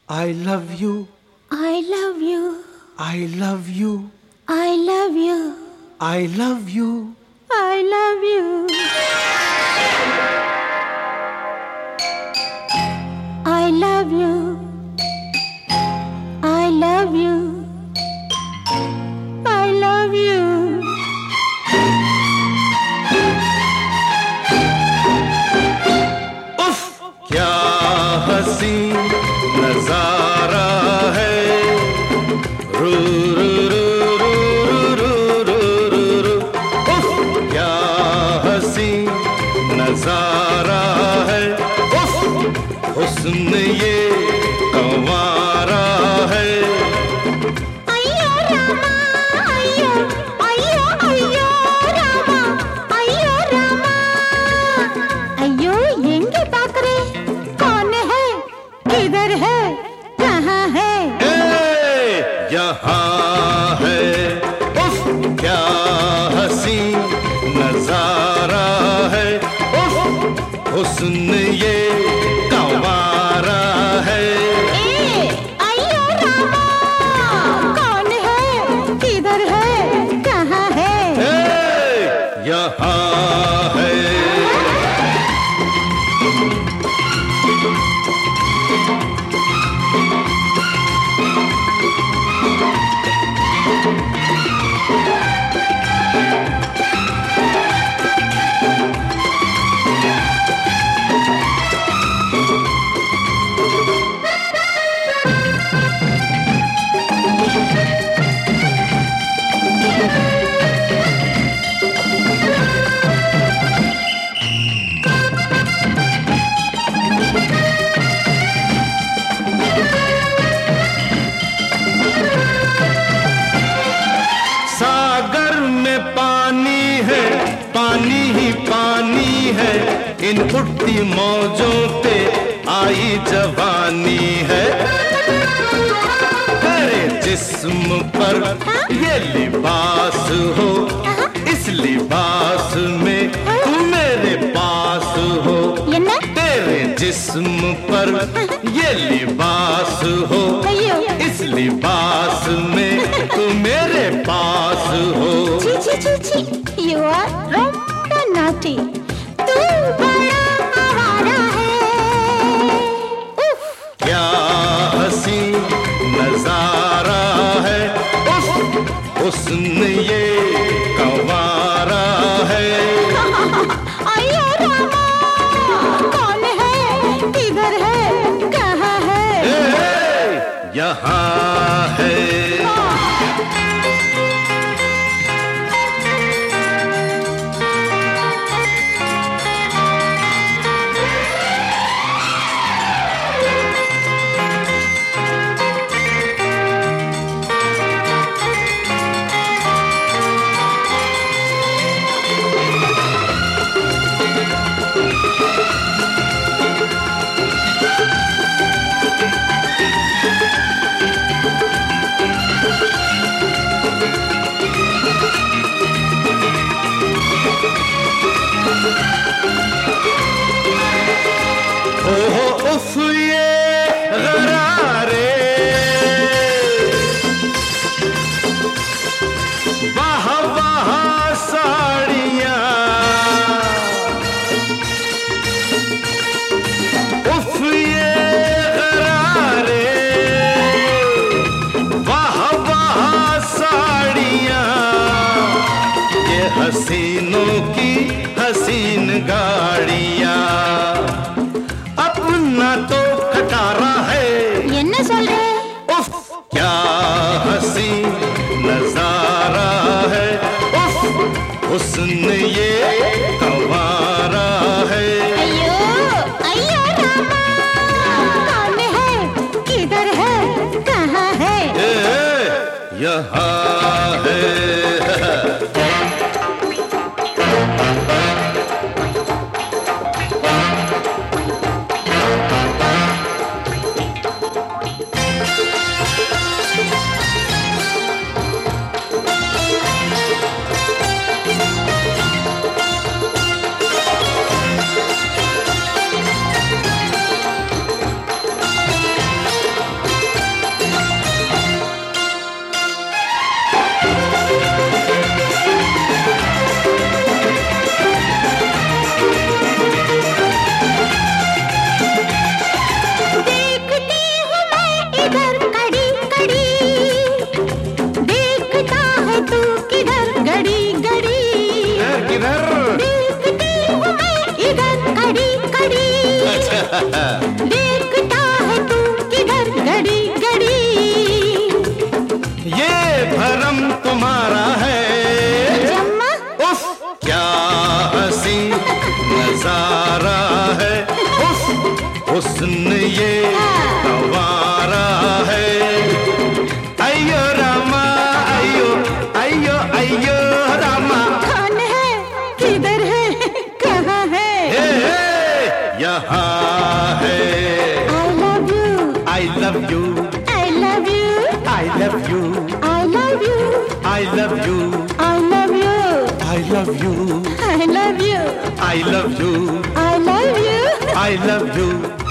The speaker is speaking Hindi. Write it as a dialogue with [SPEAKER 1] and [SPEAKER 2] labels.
[SPEAKER 1] I love you.
[SPEAKER 2] I love you.
[SPEAKER 1] I love you.
[SPEAKER 2] I love you.
[SPEAKER 1] I love you.
[SPEAKER 2] I love you. I love you. I love you. I love you.
[SPEAKER 1] उफ क्या हसी नजारा है रू रू रू रू रू रू रू रू उफ क्या हसी नजारा है उफ हुस्न ये कंवारा है
[SPEAKER 2] अय्यो रामा अय्यो अय्यो अय्यो रामा अय्यो रामा अय्यो एंगे पाकरे कौन है किधर है कहाँ है
[SPEAKER 1] यहाँ है उफ क्या हसी नजारा है उफ हुस्न ये कंवारा है
[SPEAKER 2] अय्यो रामा कौन है किधर है कहाँ है
[SPEAKER 1] यहाँ है सागर में पानी है पानी ही पानी है इन उठती मौजों पे आई जवानी है तेरे जिस्म पर ये लिबास हो इस लिबास में तू मेरे पास हो तेरे जिस्म पर ये लिबास हो इस लिबास में तू मेरे पास हो
[SPEAKER 2] You are rather naughty. तू बड़ा आवारा है उफ
[SPEAKER 1] क्या हसी नजारा है उफ हुस्न ये कंवारा है
[SPEAKER 2] अय्यो रामा कौन है किधर है कहाँ है
[SPEAKER 1] यहाँ है ओहो उफ ये गरारे वाह वाह साड़ियाँ उफ ये गरारे वाह वाह साड़ियाँ ये हसीनों की हसीन गाड़ियाँ अपना तो खटारा है
[SPEAKER 2] ये न चल रहे
[SPEAKER 1] उफ क्या हसी नजारा है उफ हुस्न ये कंवारा है
[SPEAKER 2] अय्यो अय्यो रामा कौन है किधर है कहाँ है
[SPEAKER 1] यहाँ है हुस्न ये गवारा है। अयो रामा अयो अयो अयो रामा।
[SPEAKER 2] कौन है, किधर है, कहाँ है?
[SPEAKER 1] यहाँ है।
[SPEAKER 2] I love you,
[SPEAKER 1] I love you,
[SPEAKER 2] I love you,
[SPEAKER 1] I love you,
[SPEAKER 2] I love you,
[SPEAKER 1] I love you,
[SPEAKER 2] I love you,
[SPEAKER 1] I love you,
[SPEAKER 2] I love you,
[SPEAKER 1] I love you,
[SPEAKER 2] I love you.
[SPEAKER 1] I love you.